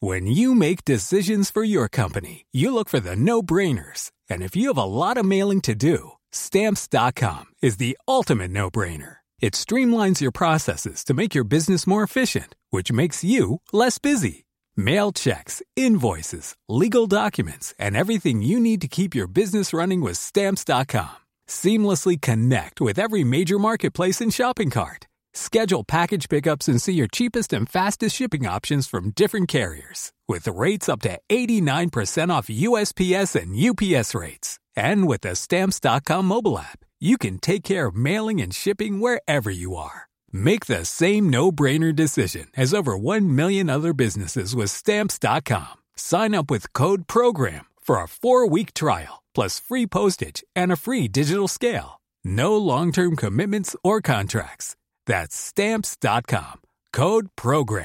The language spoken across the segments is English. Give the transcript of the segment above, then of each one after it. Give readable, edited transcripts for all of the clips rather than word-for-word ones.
When you make decisions for your company, you look for the no-brainers. And if you have a lot of mailing to do, Stamps.com is the ultimate no-brainer. It streamlines your processes to make your business more efficient, which makes you less busy. Mail checks, invoices, legal documents, and everything you need to keep your business running with Stamps.com. Seamlessly connect with every major marketplace and shopping cart. Schedule package pickups and see your cheapest and fastest shipping options from different carriers, with rates up to 89% off USPS and UPS rates. And with the Stamps.com mobile app, you can take care of mailing and shipping wherever you are. Make the same no-brainer decision as over 1 million other businesses with Stamps.com. Sign up with code PROGRAM for a 4-week trial, plus free postage and a free digital scale. No long-term commitments or contracts. That's Stamps.com. Code PROGRAM.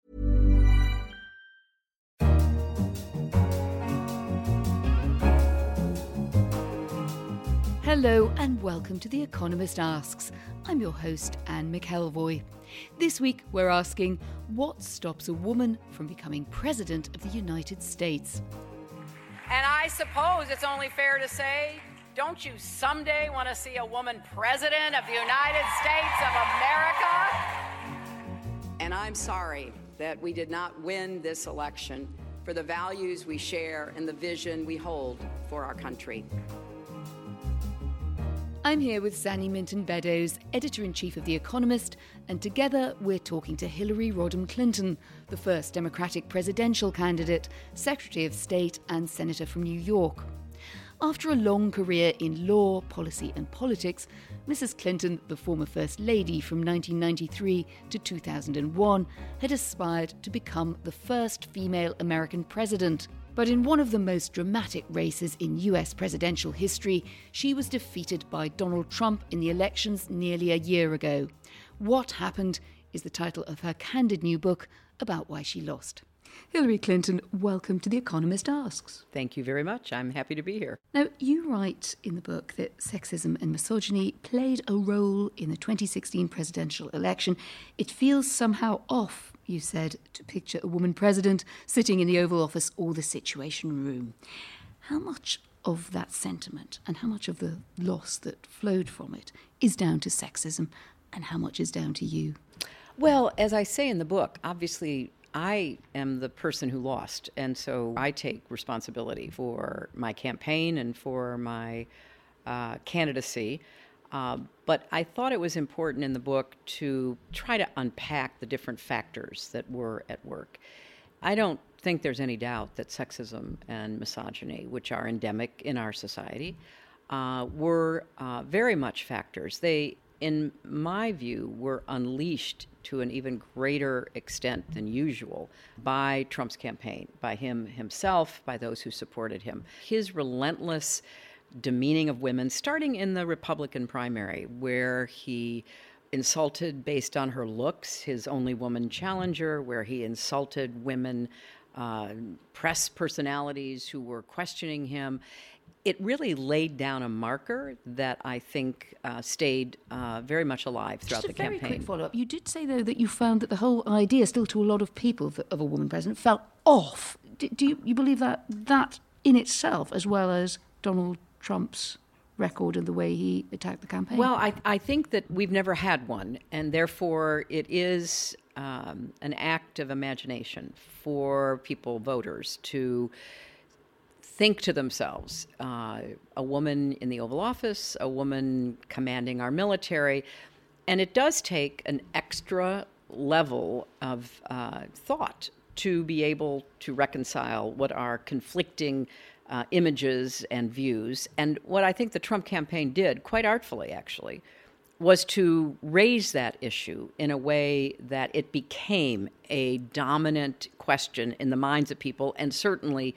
Hello and welcome to The Economist Asks. I'm your host, Anne McElvoy. This week we're asking, what stops a woman from becoming President of the United States? And I suppose it's only fair to say, don't you someday want to see a woman president of the United States of America? And I'm sorry that we did not win this election for the values we share and the vision we hold for our country. I'm here with Zanny Minton-Beddoes, Editor-in-Chief of The Economist, and together we're talking to Hillary Rodham Clinton, the first Democratic presidential candidate, Secretary of State and Senator from New York. After a long career in law, policy and politics, Mrs. Clinton, the former First Lady from 1993 to 2001, had aspired to become the first female American president. But in one of the most dramatic races in US presidential history, she was defeated by Donald Trump in the elections nearly a year ago. What Happened is the title of her candid new book about why she lost. Hillary Clinton, welcome to The Economist Asks. Thank you very much. I'm happy to be here. Now, you write in the book that sexism and misogyny played a role in the 2016 presidential election. It feels somehow off, you said, to picture a woman president sitting in the Oval Office or the Situation Room. How much of that sentiment and how much of the loss that flowed from it is down to sexism and how much is down to you? Well, as I say in the book, obviously I am the person who lost, and so I take responsibility for my campaign and for my candidacy. But I thought it was important in the book to try to unpack the different factors that were at work. I don't think there's any doubt that sexism and misogyny, which are endemic in our society, were very much factors. They, in my view, were unleashed to an even greater extent than usual by Trump's campaign, by him himself, by those who supported him. His relentless demeaning of women, starting in the Republican primary, where he insulted based on her looks, his only woman challenger, where he insulted women, press personalities who were questioning him. It really laid down a marker that I think stayed very much alive throughout the campaign. Just a very quick follow-up. You did say, though, that you found that the whole idea, still to a lot of people, of a woman president, fell off. Do you believe that in itself, as well as Donald Trump's record and the way he attacked the campaign? Well, I think that we've never had one, and therefore it is an act of imagination for people, voters, to think to themselves, a woman in the Oval Office, a woman commanding our military, and it does take an extra level of thought to be able to reconcile what are conflicting images and views. And what I think the Trump campaign did, quite artfully actually, was to raise that issue in a way that it became a dominant question in the minds of people, and certainly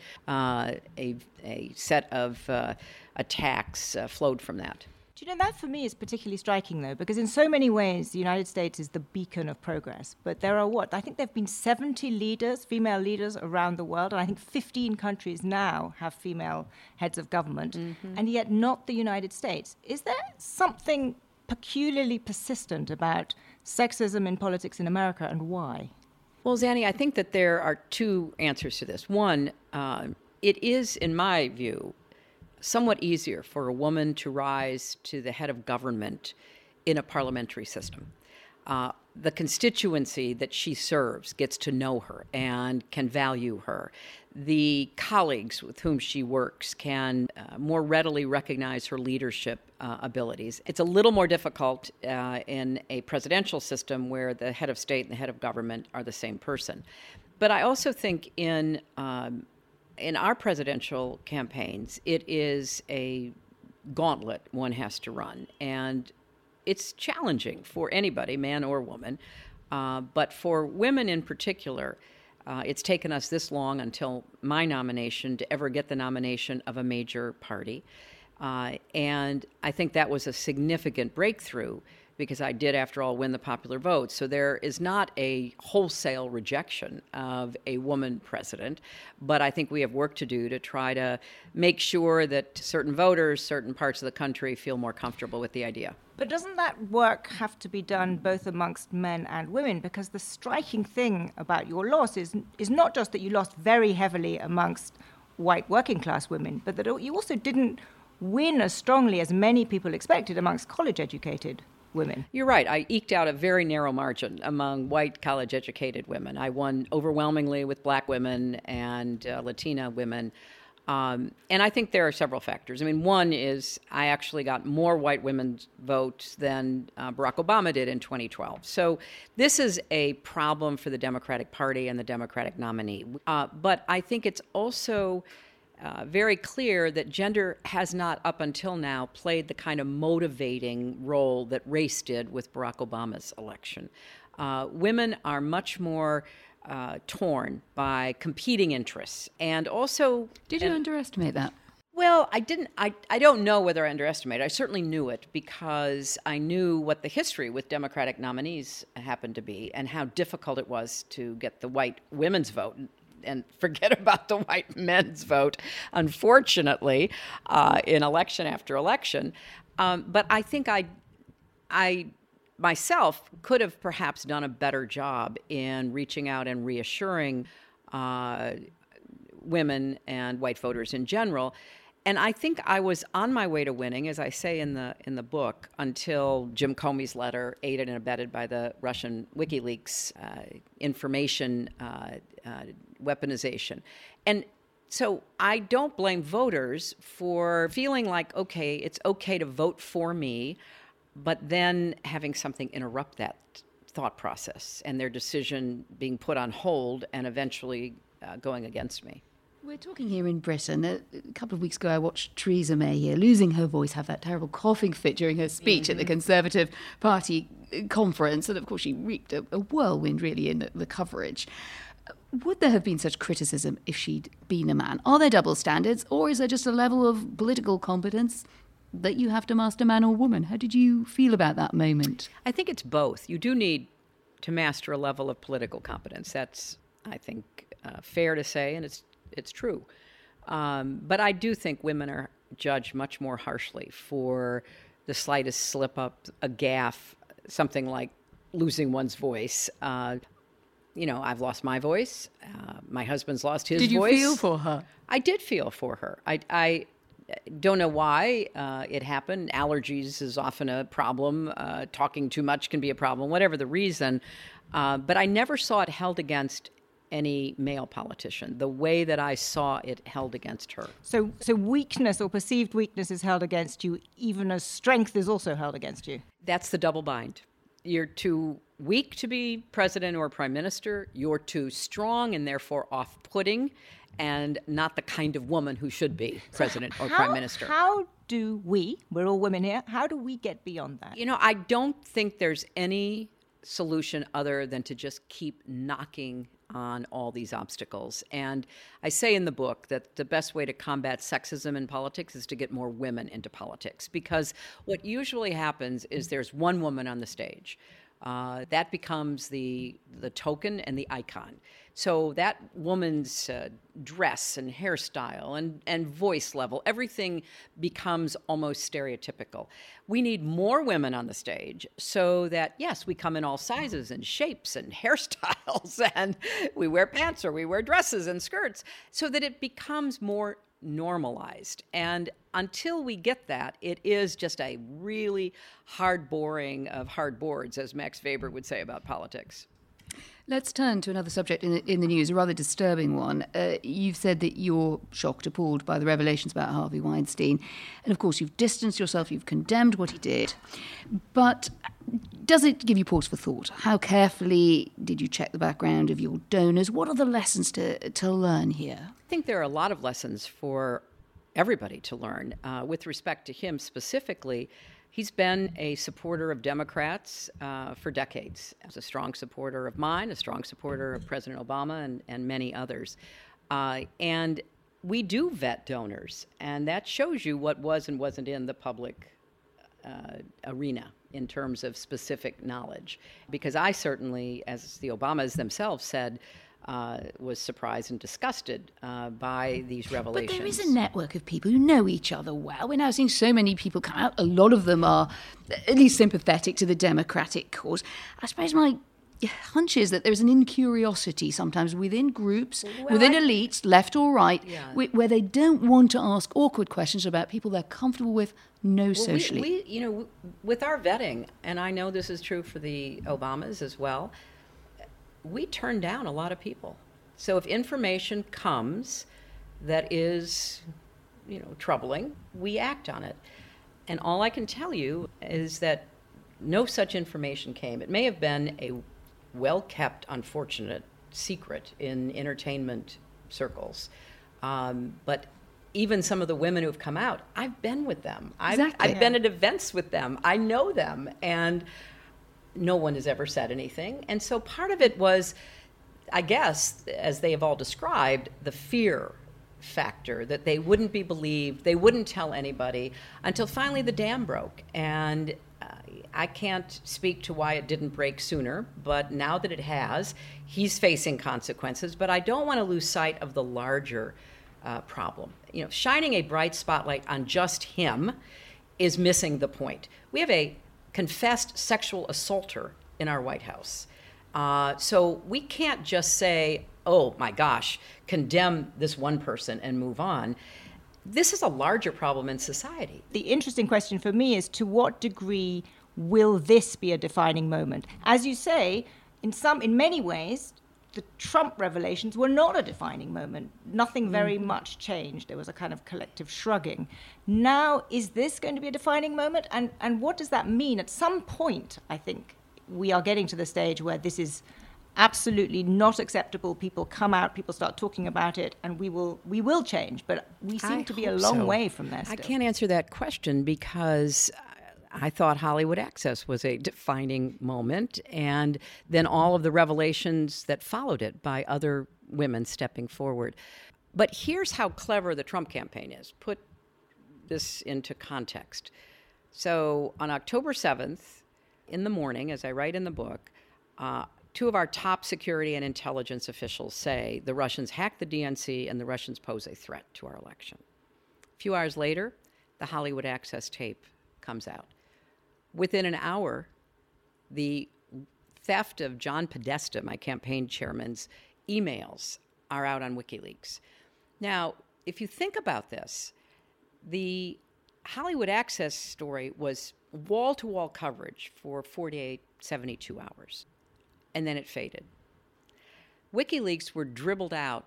a set of attacks flowed from that. Do you know, that for me is particularly striking, though, because in so many ways, the United States is the beacon of progress. But there are I think there have been 70 leaders, female leaders around the world, and I think 15 countries now have female heads of government, and yet not the United States. Is there something peculiarly persistent about sexism in politics in America, and why? Well, Zanny, I think that there are two answers to this. One, it is, in my view, somewhat easier for a woman to rise to the head of government in a parliamentary system. The constituency that she serves gets to know her and can value her. The colleagues with whom she works can more readily recognize her leadership abilities. It's a little more difficult in a presidential system where the head of state and the head of government are the same person. But I also think in our presidential campaigns, it is a gauntlet one has to run. And it's challenging for anybody, man or woman, but for women in particular, it's taken us this long until my nomination to ever get the nomination of a major party. And I think that was a significant breakthrough because I did, after all, win the popular vote. So there is not a wholesale rejection of a woman president, but I think we have work to do to try to make sure that certain voters, certain parts of the country feel more comfortable with the idea. But doesn't that work have to be done both amongst men and women? Because the striking thing about your loss is not just that you lost very heavily amongst white working class women, but that you also didn't win as strongly as many people expected amongst college-educated women. You're right. I eked out a very narrow margin among white college-educated women. I won overwhelmingly with black women and Latina women. And I think there are several factors. I mean, one is I actually got more white women's votes than Barack Obama did in 2012. So this is a problem for the Democratic Party and the Democratic nominee. But I think it's also very clear that gender has not, up until now, played the kind of motivating role that race did with Barack Obama's election. Women are much more torn by competing interests, and also... Did you underestimate that? Well, I didn't. I don't know whether I underestimated. I certainly knew it because I knew what the history with Democratic nominees happened to be and how difficult it was to get the white women's vote. And forget about the white men's vote, unfortunately, in election after election. But I think I myself could have perhaps done a better job in reaching out and reassuring women and white voters in general. And I think I was on my way to winning, as I say in the book, until Jim Comey's letter, aided and abetted by the Russian WikiLeaks information weaponization. And so I don't blame voters for feeling like, okay, it's okay to vote for me, but then having something interrupt that thought process and their decision being put on hold and eventually going against me. We're talking here in Britain. A couple of weeks ago, I watched Theresa May here losing her voice, have that terrible coughing fit during her speech at the Conservative Party conference. And of course, she reaped a whirlwind, really, in the coverage. Would there have been such criticism if she'd been a man? Are there double standards, or is there just a level of political competence that you have to master, man or woman? How did you feel about that moment? I think it's both. You do need to master a level of political competence. That's, I think, fair to say, and it's true. But I do think women are judged much more harshly for the slightest slip up, a gaffe, something like losing one's voice. I've lost my voice. My husband's lost his voice. Did you feel for her? I did feel for her. I don't know why it happened. Allergies is often a problem. Talking too much can be a problem, whatever the reason. But I never saw it held against any male politician, the way that I saw it held against her. So weakness or perceived weakness is held against you, even as strength is also held against you. That's the double bind. You're too weak to be president or prime minister. You're too strong and therefore off-putting and not the kind of woman who should be president or prime minister. How do we're all women here, how do we get beyond that? I don't think there's any solution other than to just keep knocking on all these obstacles. And I say in the book that the best way to combat sexism in politics is to get more women into politics, because what usually happens is there's one woman on the stage. That becomes the token and the icon. So that woman's dress and hairstyle and voice level, everything becomes almost stereotypical. We need more women on the stage so that, yes, we come in all sizes and shapes and hairstyles, and we wear pants or we wear dresses and skirts, so that it becomes more normalized. And until we get that, it is just a really hard boring of hard boards, as Max Weber would say about politics. Let's turn to another subject in the news, a rather disturbing one. You've said that you're shocked, appalled by the revelations about Harvey Weinstein. And of course, you've distanced yourself, you've condemned what he did. But does it give you pause for thought? How carefully did you check the background of your donors? What are the lessons to learn here? I think there are a lot of lessons for everybody to learn. With respect to him specifically, he's been a supporter of Democrats for decades. As a strong supporter of mine, a strong supporter of President Obama and many others. And we do vet donors, and that shows you what was and wasn't in the public arena in terms of specific knowledge. Because I certainly, as the Obamas themselves said, was surprised and disgusted by these revelations. But there is a network of people who know each other well. We're now seeing so many people come out. A lot of them are at least sympathetic to the Democratic cause. I suppose my hunch is that there's an incuriosity sometimes within groups, within elites, left or right, where they don't want to ask awkward questions about people they're comfortable with, socially. We, with our vetting, and I know this is true for the Obamas as well, we turn down a lot of people. So if information comes that is, troubling, we act on it. And all I can tell you is that no such information came. It may have been a well-kept, unfortunate secret in entertainment circles. But even some of the women who've come out, I've been with them. I've been at events with them. I know them. And no one has ever said anything. And so part of it was, I guess, as they have all described, the fear factor, that they wouldn't be believed, they wouldn't tell anybody until finally the dam broke. And I can't speak to why it didn't break sooner, but now that it has, he's facing consequences. But I don't want to lose sight of the larger problem. Shining a bright spotlight on just him is missing the point. We have a confessed sexual assaulter in our White House. So we can't just say, oh my gosh, condemn this one person and move on. This is a larger problem in society. The interesting question for me is, to what degree will this be a defining moment? As you say, in many ways, the Trump revelations were not a defining moment. Nothing very much changed. There was a kind of collective shrugging. Now, is this going to be a defining moment? And what does that mean? At some point, I think, we are getting to the stage where this is absolutely not acceptable. People come out, people start talking about it, and we will change. But we seem to be a long way from there still. I can't answer that question because I thought Hollywood Access was a defining moment, and then all of the revelations that followed it by other women stepping forward. But here's how clever the Trump campaign is. Put this into context. So on October 7th, in the morning, as I write in the book, two of our top security and intelligence officials say the Russians hacked the DNC and the Russians pose a threat to our election. A few hours later, the Hollywood Access tape comes out. Within an hour, the theft of John Podesta, my campaign chairman's emails, are out on WikiLeaks. Now, if you think about this, the Hollywood Access story was wall-to-wall coverage for 48, 72 hours, and then it faded. WikiLeaks were dribbled out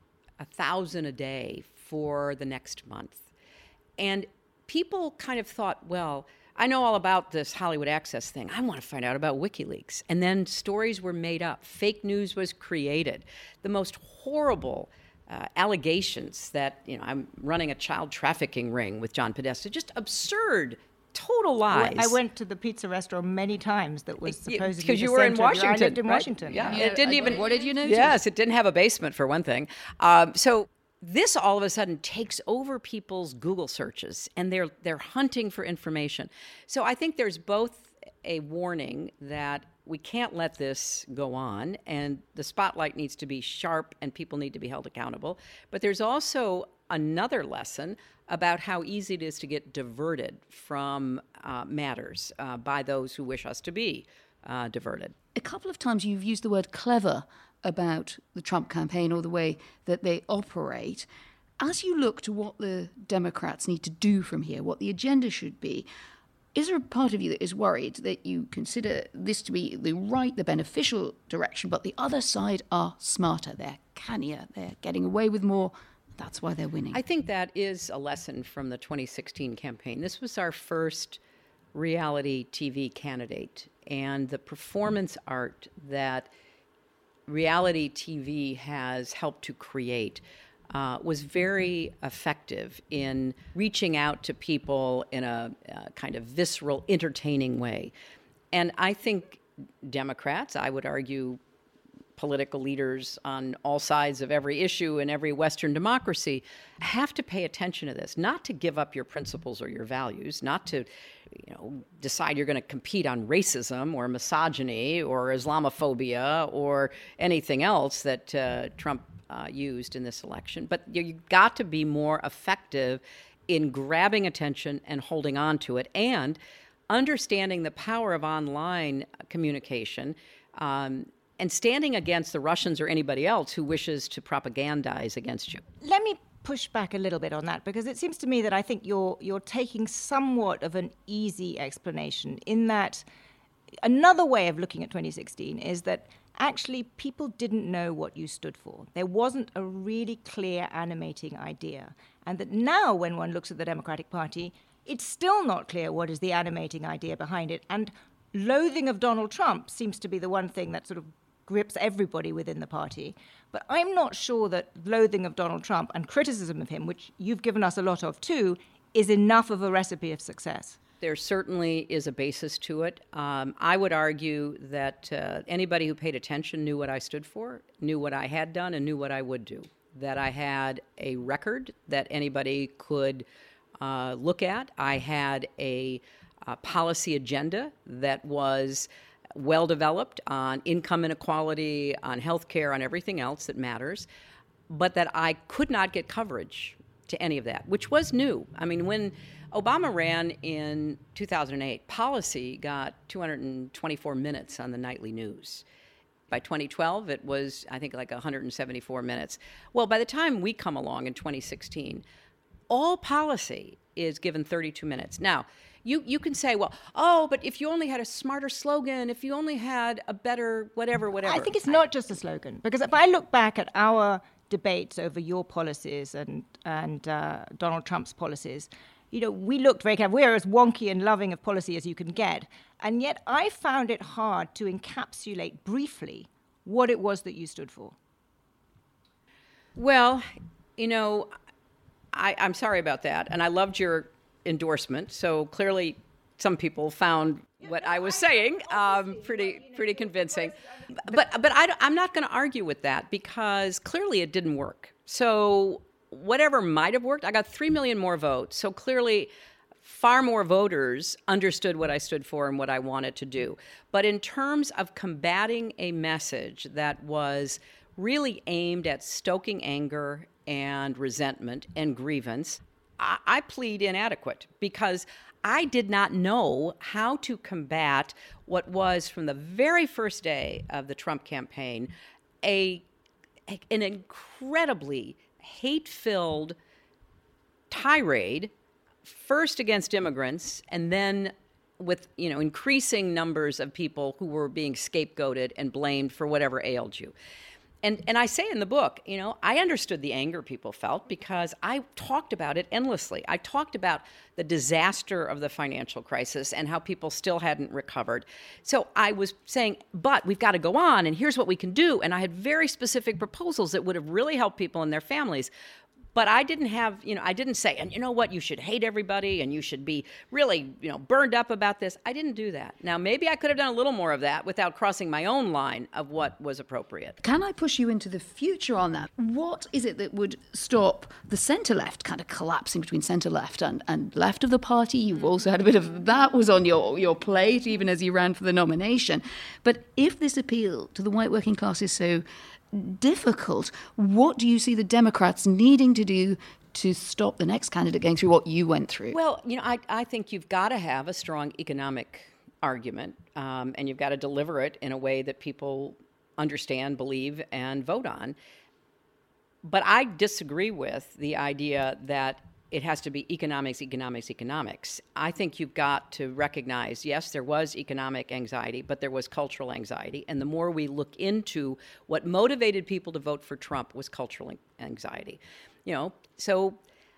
1,000 a day for the next month. And people kind of thought, well, I know all about this Hollywood Access thing. I want to find out about WikiLeaks. And then stories were made up. Fake news was created. The most horrible allegations that, I'm running a child trafficking ring with John Podesta. Just absurd, total lies. I went to the pizza restaurant many times that was supposedly because you were in Washington. I lived in right? Washington. Yeah. It didn't even. What did you notice? Yes, it didn't have a basement for one thing. So this all of a sudden takes over people's Google searches, and they're hunting for information. So I think there's both a warning that We can't let this go on, and the spotlight needs to be sharp and people need to be held accountable. But there's also another lesson about how easy it is to get diverted from matters by those who wish us to be diverted. A couple of times you've used the word clever about the Trump campaign or the way that they operate. As you look to what the Democrats need to do from here, what the agenda should be, is there a part of you that is worried that you consider this to be the beneficial direction, but the other side are smarter, they're cannier, they're getting away with more, that's why they're winning? I think that is a lesson from the 2016 campaign. This was our first reality TV candidate, and the performance art that reality TV has helped to create was very effective in reaching out to people in a kind of visceral, entertaining way. And I think Democrats, I would argue political leaders on all sides of every issue in every Western democracy, have to pay attention to this, not to give up your principles or your values, not to decide you're going to compete on racism or misogyny or Islamophobia or anything else that Trump used in this election. But you've got to be more effective in grabbing attention and holding on to it, and understanding the power of online communication, and standing against the Russians or anybody else who wishes to propagandize against you. Let me push back a little bit on that, because it seems to me that I think you're taking somewhat of an easy explanation, in that another way of looking at 2016 is that actually people didn't know what you stood for. There wasn't a really clear animating idea. And that now when one looks at the Democratic Party, it's still not clear what is the animating idea behind it. And loathing of Donald Trump seems to be the one thing that sort of grips everybody within the party. But I'm not sure that loathing of Donald Trump and criticism of him, which you've given us a lot of too, is enough of a recipe of success. There certainly is a basis to it. I would argue that anybody who paid attention knew what I stood for, knew what I had done, and knew what I would do. That I had a record that anybody could look at. I had a policy agenda that was well-developed on income inequality, on health care, on everything else that matters, but that I could not get coverage to any of that, which was new. I mean, when Obama ran in 2008, policy got 224 minutes on the nightly news. By 2012, it was, I think, like 174 minutes. Well, by the time we come along in 2016, all policy is given 32 minutes. Now, you can say, well, but if you only had a smarter slogan, if you only had a better whatever. I think it's not just a slogan, because if I look back at our debates over your policies and Donald Trump's policies, we looked very careful. We're as wonky and loving of policy as you can get. And yet I found it hard to encapsulate briefly what it was that you stood for. Well, I'm sorry about that. And I loved your endorsement. So clearly some people found what I was saying pretty convincing. But I'm not going to argue with that, because clearly it didn't work. So whatever might have worked, I got 3 million more votes. So clearly far more voters understood what I stood for and what I wanted to do. But in terms of combating a message that was really aimed at stoking anger and resentment and grievance, I plead inadequate, because I did not know how to combat what was, from the very first day of the Trump campaign, an incredibly hate-filled tirade, first against immigrants, and then with increasing numbers of people who were being scapegoated and blamed for whatever ailed you. And I say in the book, I understood the anger people felt, because I talked about it endlessly. I talked about the disaster of the financial crisis and how people still hadn't recovered. So I was saying, but we've got to go on, and here's what we can do. And I had very specific proposals that would have really helped people and their families. But I didn't say, and you know what, you should hate everybody and you should be really, burned up about this. I didn't do that. Now, maybe I could have done a little more of that without crossing my own line of what was appropriate. Can I push you into the future on that? What is it that would stop the centre-left kind of collapsing between centre-left and left of the party? You've also had a bit of that was on your plate, even as you ran for the nomination. But if this appeal to the white working class is so difficult, what do you see the Democrats needing to do to stop the next candidate going through what you went through? Well, I think you've got to have a strong economic argument, and you've got to deliver it in a way that people understand, believe, and vote on. But I disagree with the idea that it has to be economics. I think you've got to recognize, yes, there was economic anxiety, but there was cultural anxiety. And the more we look into what motivated people to vote for Trump was cultural anxiety. So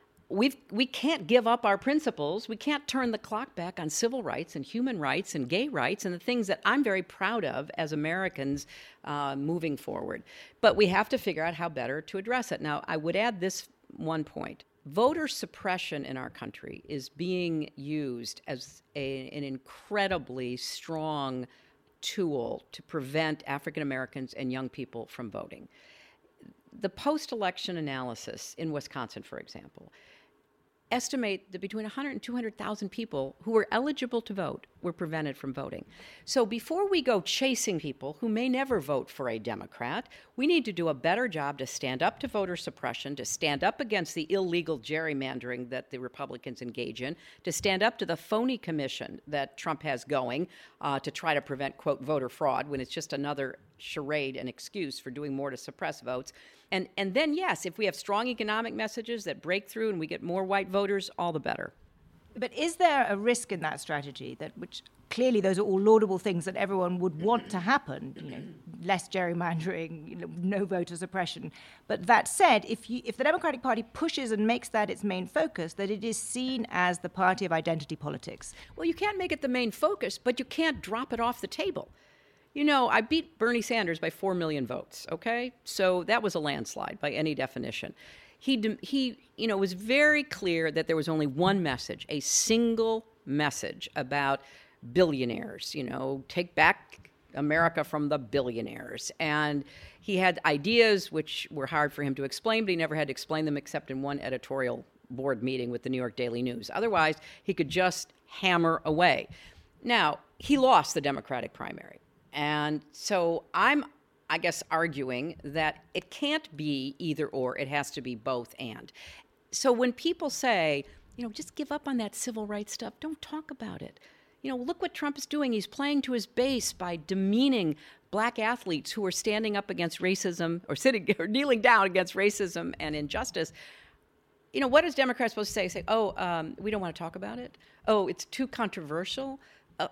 we can't give up our principles. We can't turn the clock back on civil rights and human rights and gay rights and the things that I'm very proud of as Americans moving forward. But we have to figure out how better to address it. Now, I would add this one point. Voter suppression in our country is being used as an incredibly strong tool to prevent African Americans and young people from voting. The post-election analysis in Wisconsin, for example, estimate that between 100 and 200,000 people who were eligible to vote were prevented from voting. So before we go chasing people who may never vote for a Democrat, we need to do a better job to stand up to voter suppression, to stand up against the illegal gerrymandering that the Republicans engage in, to stand up to the phony commission that Trump has going to try to prevent, quote, voter fraud, when it's just another charade and excuse for doing more to suppress votes. And then, yes, if we have strong economic messages that break through and we get more white voters, all the better. But is there a risk in that strategy which clearly those are all laudable things that everyone would want to happen, less gerrymandering, no voter suppression. But that said, if the Democratic Party pushes and makes that its main focus, that it is seen as the party of identity politics. Well, you can't make it the main focus, but you can't drop it off the table. I beat Bernie Sanders by 4 million votes, okay? So that was a landslide by any definition. He was very clear that there was only one message, a single message about billionaires, take back America from the billionaires. And he had ideas which were hard for him to explain, but he never had to explain them except in one editorial board meeting with the New York Daily News. Otherwise, he could just hammer away. Now, he lost the Democratic primary. And so I'm, arguing that it can't be either or, it has to be both and. So when people say, just give up on that civil rights stuff, don't talk about it. Look what Trump is doing. He's playing to his base by demeaning black athletes who are standing up against racism or kneeling down against racism and injustice. What is Democrats supposed to say? Say, we don't want to talk about it? Oh, it's too controversial?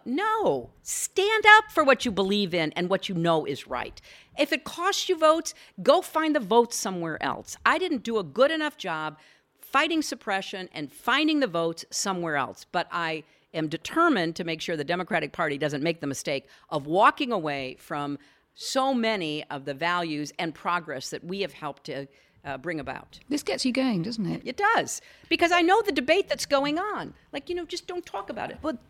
No, stand up for what you believe in and what you know is right. If it costs you votes, go find the votes somewhere else. I didn't do a good enough job fighting suppression and finding the votes somewhere else, but I am determined to make sure the Democratic Party doesn't make the mistake of walking away from so many of the values and progress that we have helped to bring about. This gets you going, doesn't it? It does, because I know the debate that's going on. Just don't talk about it. But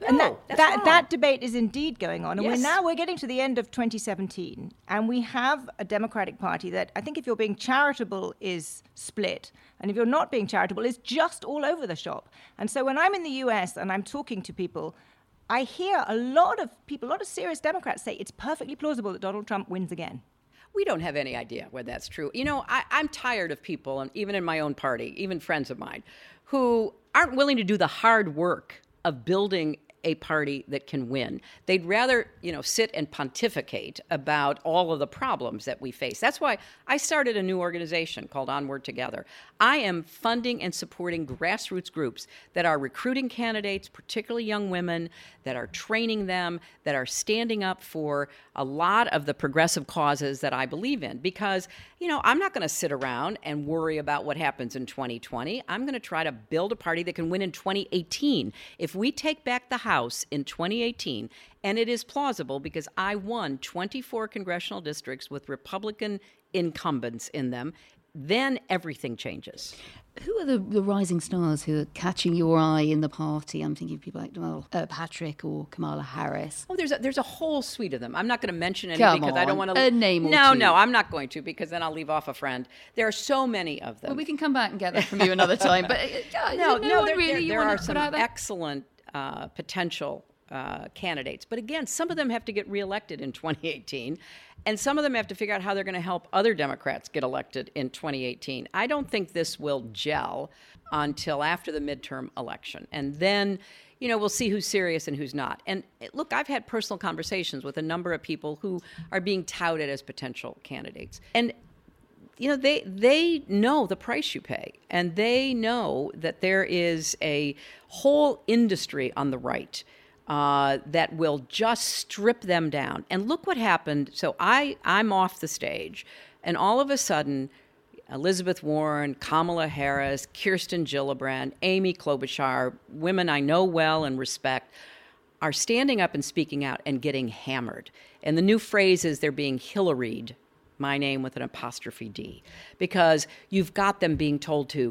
that debate is indeed going on, and yes. we're getting to the end of 2017, and we have a Democratic Party that I think, if you're being charitable, is split, and if you're not being charitable, is just all over the shop. And so when I'm in the US and I'm talking to people, I hear a lot of serious Democrats say it's perfectly plausible that Donald Trump wins again. We don't have any idea whether that's true. I'm tired of people, and even in my own party, even friends of mine, who aren't willing to do the hard work of building a party that can win. They'd rather, sit and pontificate about all of the problems that we face. That's why I started a new organization called Onward Together. I am funding and supporting grassroots groups that are recruiting candidates, particularly young women, that are training them, that are standing up for a lot of the progressive causes that I believe in. Because, I'm not going to sit around and worry about what happens in 2020. I'm going to try to build a party that can win in 2018. If we take back the House in 2018, and it is plausible because I won 24 congressional districts with Republican incumbents in them, then everything changes. Who are the rising stars who are catching your eye in the party? I'm thinking of people like Donald Patrick or Kamala Harris. Oh, there's a whole suite of them. I'm not going to mention any Come because on, I don't want to. a name or No, two. no, I'm not going to because then I'll leave off a friend. There are so many of them. Well, we can come back and get that from you another time. But there are some excellent potential candidates. But again, some of them have to get reelected in 2018, and some of them have to figure out how they're going to help other Democrats get elected in 2018. I don't think this will gel until after the midterm election. And then, we'll see who's serious and who's not. And look, I've had personal conversations with a number of people who are being touted as potential candidates. And they know the price you pay, and they know that there is a whole industry on the right that will just strip them down. And look what happened. So I'm off the stage, and all of a sudden, Elizabeth Warren, Kamala Harris, Kirsten Gillibrand, Amy Klobuchar, women I know well and respect, are standing up and speaking out and getting hammered. And the new phrase is they're being Hillaried, my name with an apostrophe D, because you've got them being told to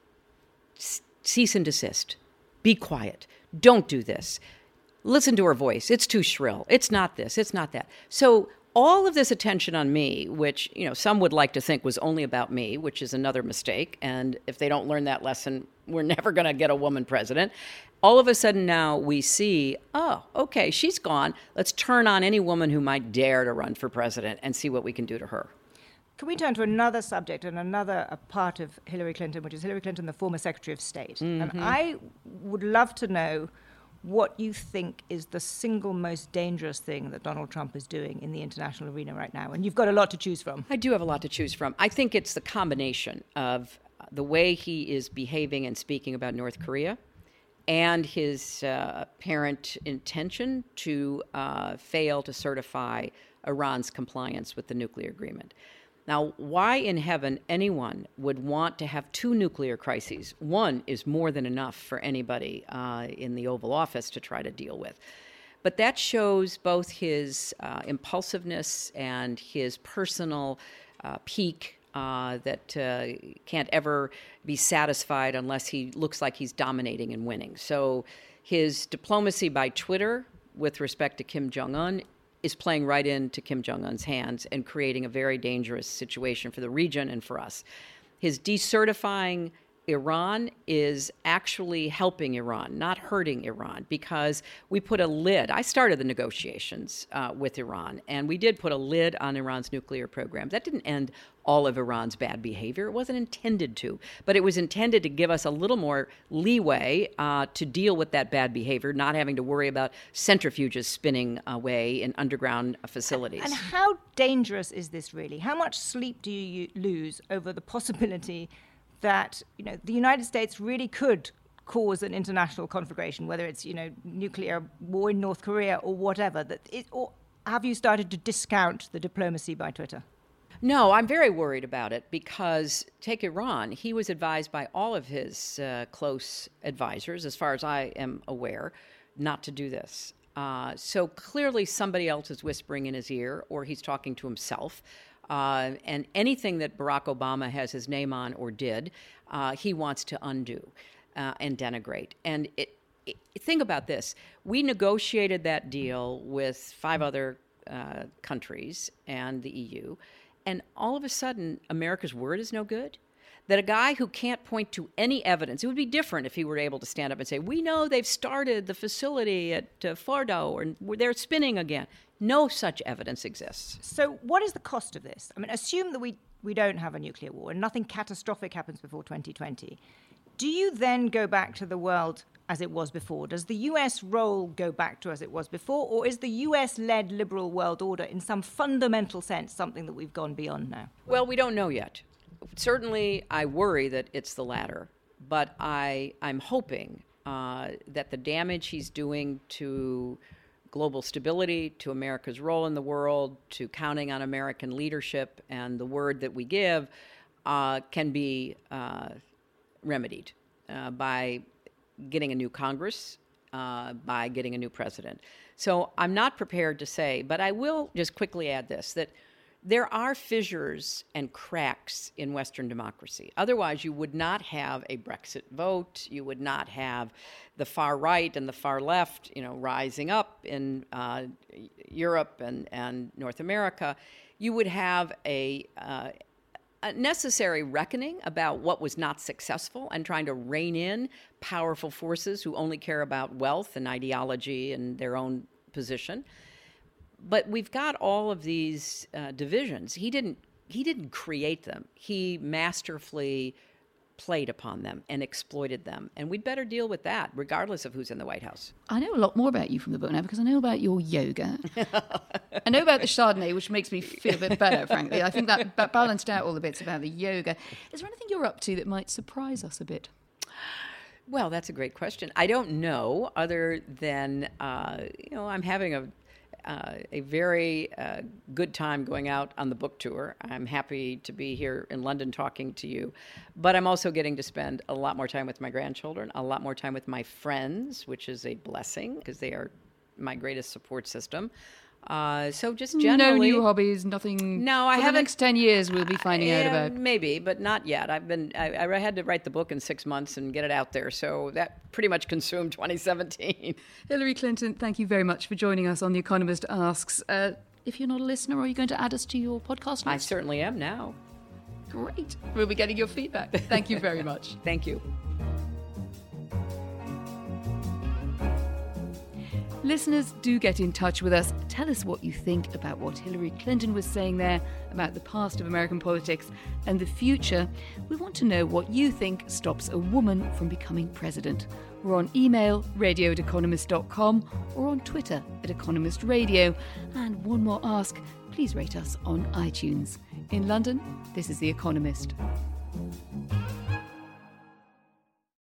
cease and desist, be quiet, don't do this. Listen to her voice. It's too shrill. It's not this. It's not that. So all of this attention on me, which, some would like to think was only about me, which is another mistake. And if they don't learn that lesson, we're never going to get a woman president. All of a sudden now we see, oh, okay, she's gone. Let's turn on any woman who might dare to run for president and see what we can do to her. Can we turn to another subject and another part of Hillary Clinton, which is Hillary Clinton, the former Secretary of State? Mm-hmm. And I would love to know what you think is the single most dangerous thing that Donald Trump is doing in the international arena right now. And you've got a lot to choose from. I do have a lot to choose from. I think it's the combination of the way he is behaving and speaking about North Korea and his apparent intention to fail to certify Iran's compliance with the nuclear agreement. Now, why in heaven anyone would want to have two nuclear crises? One is more than enough for anybody in the Oval Office to try to deal with. But that shows both his impulsiveness and his personal peak that can't ever be satisfied unless he looks like he's dominating and winning. So his diplomacy by Twitter with respect to Kim Jong-un is playing right into Kim Jong-un's hands and creating a very dangerous situation for the region and for us. His decertifying Iran is actually helping Iran, not hurting Iran, because we put a lid. I started the negotiations with Iran, and we did put a lid on Iran's nuclear program. That didn't end all of Iran's bad behavior. It wasn't intended to, but it was intended to give us a little more leeway to deal with that bad behavior, not having to worry about centrifuges spinning away in underground facilities. And how dangerous is this really? How much sleep do you lose over the possibility that the United States really could cause an international conflagration, whether it's nuclear war in North Korea or whatever? Or have you started to discount the diplomacy by Twitter? No, I'm very worried about it because take Iran. He was advised by all of his close advisors, as far as I am aware, not to do this. So clearly somebody else is whispering in his ear, or he's talking to himself. And anything that Barack Obama has his name on or did, he wants to undo and denigrate. And think about this. We negotiated that deal with 5 other countries and the EU, and all of a sudden, America's word is no good? That a guy who can't point to any evidence, it would be different if he were able to stand up and say, we know they've started the facility at Fordo, or they're spinning again. No such evidence exists. So what is the cost of this? I mean, assume that we don't have a nuclear war and nothing catastrophic happens before 2020. Do you then go back to the world as it was before? Does the US role go back to as it was before? Or is the US-led liberal world order in some fundamental sense something that we've gone beyond now? Well, we don't know yet. Certainly, I worry that it's the latter. But I'm hoping that the damage he's doing to global stability, to America's role in the world, to counting on American leadership and the word that we give can be remedied by getting a new Congress, by getting a new president. So I'm not prepared to say, but I will just quickly add this, that There are fissures and cracks in Western democracy. Otherwise, you would not have a Brexit vote. You would not have the far right and the far left, rising up in Europe and North America. You would have a necessary reckoning about what was not successful and trying to rein in powerful forces who only care about wealth and ideology and their own position. But we've got all of these divisions. He didn't create them. He masterfully played upon them and exploited them. And we'd better deal with that, regardless of who's in the White House. I know a lot more about you from the book now because I know about your yoga. I know about the Chardonnay, which makes me feel a bit better, frankly. I think that balanced out all the bits about the yoga. Is there anything you're up to that might surprise us a bit? Well, that's a great question. I don't know, other than, I'm having a very good time going out on the book tour. I'm happy to be here in London talking to you, but I'm also getting to spend a lot more time with my grandchildren, a lot more time with my friends, which is a blessing because they are my greatest support system. So just generally... No new hobbies, nothing... No, I haven't... For the next 10 years we'll be finding out about... Maybe, but not yet. I had to write the book in 6 months and get it out there, so that pretty much consumed 2017. Hillary Clinton, thank you very much for joining us on The Economist Asks. If you're not a listener, are you going to add us to your podcast list? I certainly am now. Great. We'll be getting your feedback. Thank you very much. Thank you. Listeners, do get in touch with us. Tell us what you think about what Hillary Clinton was saying there, about the past of American politics and the future. We want to know what you think stops a woman from becoming president. We're on email, radio@economist.com, or on Twitter @EconomistRadio. And one more ask, please rate us on iTunes. In London, this is The Economist.